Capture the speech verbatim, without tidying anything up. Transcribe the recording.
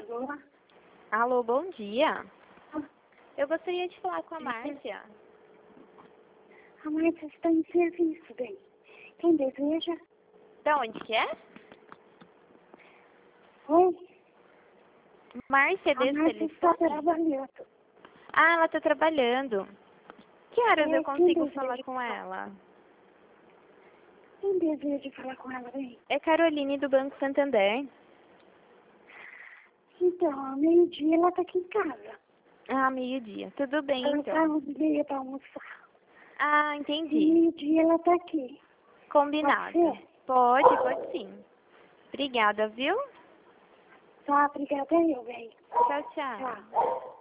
Alô? Alô, bom dia. Eu gostaria de falar com a Márcia. A Márcia está em serviço, bem. Quem deseja? Da onde que é? Oi? Márcia, A desse Márcia está telefone? trabalhando. Ah, ela está trabalhando. Que horas É, eu quem consigo deseja falar com falar? ela? Quem deseja falar com ela, bem? É Caroline do Banco Santander. Então, ao meio-dia ela está aqui em casa. Ah, meio-dia. Tudo bem, Ela então. está de meia para almoçar. Ah, E entendi. meio-dia ela está aqui. Combinado. Pode ser? Pode, pode sim. Obrigada, viu? Tá, obrigada eu, bem. Tchau, tchau. Tchau.